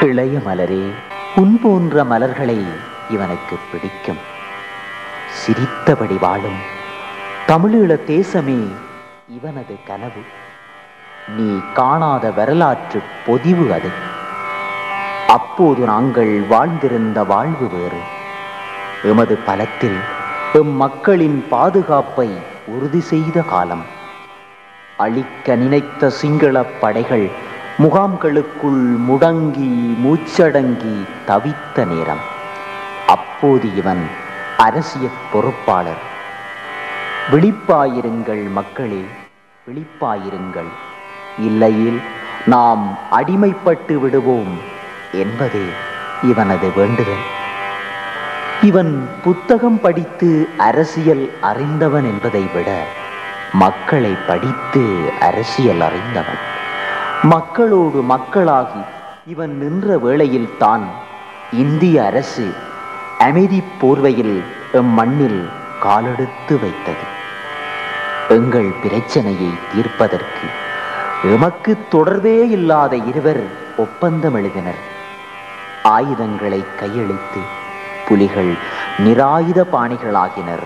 இளைய மலரே, உன் போன்ற மலர்களை இவனுக்கு பிடிக்கும். சிரித்தபடி வாழும் தமிழீழ தேசமே இவனது கனவு. நீ காணாத வரலாற்று பொதிவு அது. அப்போது நாங்கள் வாழ்ந்திருந்த வாழ்வு வேறு. எமது பலத்தில் எம் மக்களின் பாதுகாப்பை உறுதி செய்த காலம். அழிக்க நினைத்த சிங்கள படைகள் முகாம்களுக்குள் முடங்கி மூச்சடங்கி தவித்த நேரம். அப்போது இவன் அரசியல் பொறுப்பாளர். விழிப்பாயிருங்கள் மக்களே, விழிப்பாயிருங்கள், இல்லையில் நாம் அடிமைப்பட்டு விடுவோம் என்பதே இவனது வேண்டுதல். இவன் புத்தகம் படித்து அரசியல் அறிந்தவன் என்பதை விட மக்களை படித்து அரசியல் அறிந்தவன். மக்களோடு மக்களாகி இவன் நின்ற வேளையில் தான் இந்திய அரசு அமைதி போர்வையில் எம் மண்ணில் காலெடுத்து வைத்தது. எங்கள் பிரச்சனையை தீர்ப்பதற்கு எமக்கு தொடர்பே இல்லாத இருவர் ஒப்பந்தம் எழுதினர். ஆயுதங்களை கையளித்து புலிகள் நிராயுத பாணிகளாகினர்.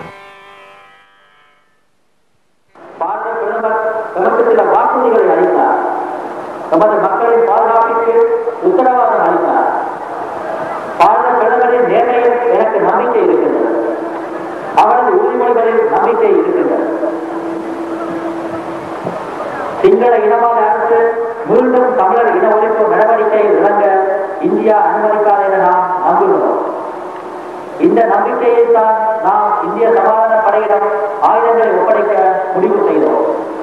வாக்குறுதிகளை அளித்தார். நமது மக்களின் பாதுகாப்பிற்கு உத்தரவாதம் அளித்தார். பாரத பிரதமரின் நேர்மையில் எனக்கு நம்பிக்கை இருக்கின்றது. அவரது உறுதிமொழிகளில் நம்பிக்கை இருக்கின்றது. சிங்கள இனவாத அரசு மீண்டும் தமிழர் இன ஒழிப்பு நடவடிக்கையில் இறங்க இந்தியா அனுமதிக்காது என நாம் நம்புகிறோம். இந்த நம்பிக்கையை தான் நாம் இந்திய சமாதான படையிடம் ஆயுதங்களை ஒப்படைக்க முடிவு செய்தோம்.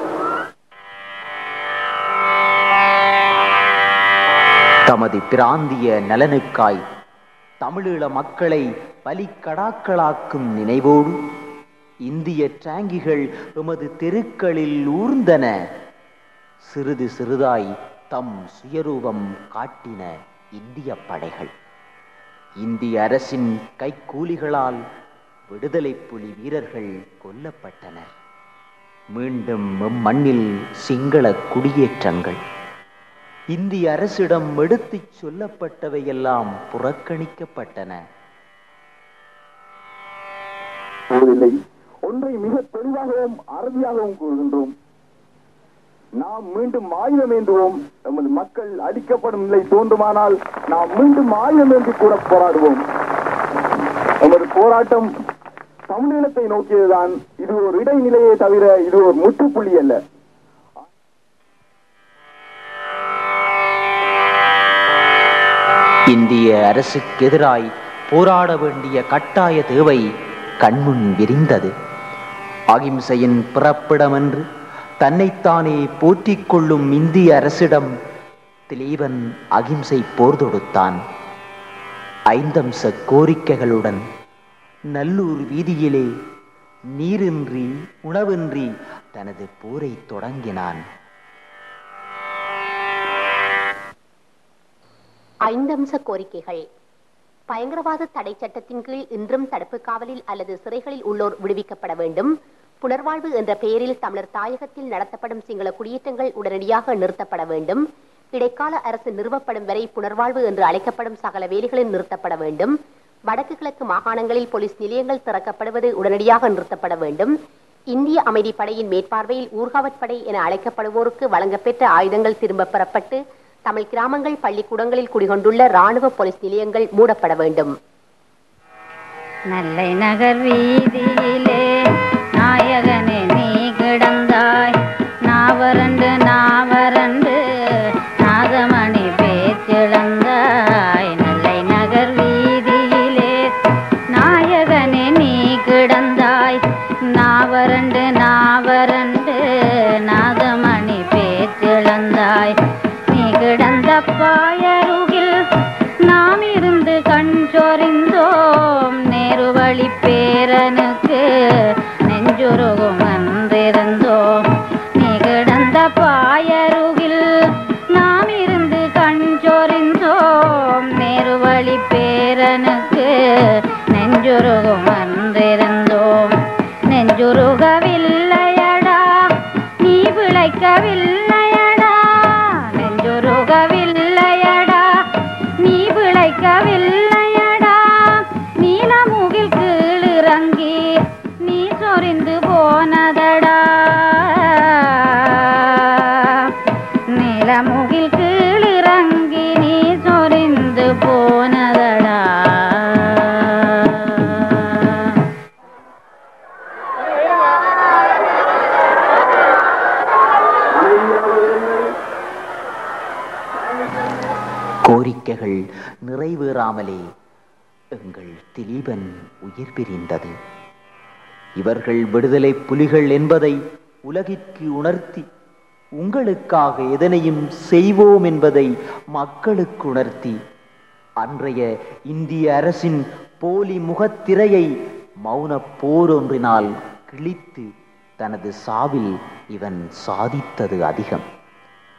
தமது பிராந்திய நலனுக்காய் தமிழீழ மக்களை பலிக்கடாக்களாக்கும் நினைவோடு இந்திய டாங்கிகள் எமது தெருக்களில் ஊர்ந்தன. சிறிது சிறிதாய் தம் சுயரூபம் காட்டின இந்திய படைகள். இந்திய அரசின் கைக்கூலிகளால் விடுதலை புலி வீரர்கள் கொல்லப்பட்டனர். மீண்டும் மண்ணில் சிங்கள குடியேற்றங்கள். இந்திய அரசிடம் எடுத்துச் சொல்லப்பட்டவையெல்லாம் புறக்கணிக்கப்பட்டன. ஒன்றை மிக தெளிவாகவும் அறுதியாகவும் கூறுகின்றோம். நாம் மீண்டும் ஆயுதம் ஏந்துவோம். நமது மக்கள் அடிக்கப்படும் நிலை தோன்றுமானால் நாம் மீண்டும் ஆயுதம் ஏந்தி கூட போராடுவோம். நமது போராட்டம் தமிழீழத்தை நோக்கியதுதான். இது ஒரு இடைநிலையை தவிர இது ஒரு முற்றுப்புள்ளி அல்ல. இந்திய அரசுக்கு எதிராய் போராட வேண்டிய கட்டாய தேவை கண்முன் விரிந்தது. அகிம்சையின் பிறப்பிடமென்று தன்னைத்தானே போற்றிக் கொள்ளும் இந்திய அரசிடம் திலீபன் அகிம்சை போர் தொடுத்தான். 5 அம்ச கோரிக்கைகளுடன் நல்லூர் வீதியிலே நீரின்றி உணவின்றி தனது போரை தொடங்கினான். 5 அம்ச கோரிக்கைகள். பயங்கரவாத தடை சட்டத்தின் கீழ் இன்றும் தடுப்பு காவலில் அல்லது சிறைகளில் உள்ளோர் விடுவிக்கப்பட வேண்டும். புனர்வாழ்வு என்ற பெயரில் தமிழர் தாயகத்தில் நடத்தப்படும் சிங்கள குடியேற்றங்கள் உடனடியாக நிறுத்தப்பட வேண்டும். இடைக்கால அரசு நிறுவப்படும் வரை புனர்வாழ்வு என்று அழைக்கப்படும் சகல வேலைகளும் நிறுத்தப்பட வேண்டும். வடக்கு கிழக்கு மாகாணங்களில் போலீஸ் நிலையங்கள் திறக்கப்படுவது உடனடியாக நிறுத்தப்பட வேண்டும். இந்திய அமைதி படையின் மேற்பார்வையில் ஊர்காவற்படை என அழைக்கப்படுவோருக்கு வழங்கப்பெற்ற ஆயுதங்கள் திரும்ப பெறப்பட்டு தமிழ் கிராமங்கள் பள்ளிக்கூடங்களில் குடிகொண்டுள்ள இராணுவ போலீஸ் நிலையங்கள் மூடப்பட வேண்டும். நல்லை நகர் வீதியிலே நாயகனே நீ கிடந்தாய், நாவரண்டு நாவரண்டு நாதமணி பேச்சிழந்தாய். நல்லை நகர் வீதியிலே நாயகனே நீ கிடந்தாய், நாவரண்டு நாவரண்டு நாதமணி பேச்சிழந்தாய். நீ கிடந்த பாயருகில் நாம் இருந்து கண் சொறிந்தோம். நேருவழி பேரனுக்கு நெஞ்சுருகும் என்றிருந்தோம். நீ கிடந்த பாயருகில் நாம் இருந்து கண் சொறிந்தோம். நேருவழி பேரனுக்கு நெஞ்சுருகும் என்றிருந்தோம். நெஞ்சுருகவில்லையடா நீ பிழைக்கவில்லையடா, நெஞ்சுருகவில்லையடா நீ கோரிக்கைகள் நிறைவேறாமலே எங்கள் திலீபன் உயிர் பிரிந்தது. இவர்கள் விடுதலை புலிகள் என்பதை உலகிற்கு உணர்த்தி, உங்களுக்காக எதனையும் செய்வோம் என்பதை மக்களுக்கு உணர்த்தி, அன்றைய இந்திய அரசின் போலி முகத்திரையை மௌன போர் ஒன்றினால் கிழித்து தனது சாவில் இவன் சாதித்தது அதிகம்.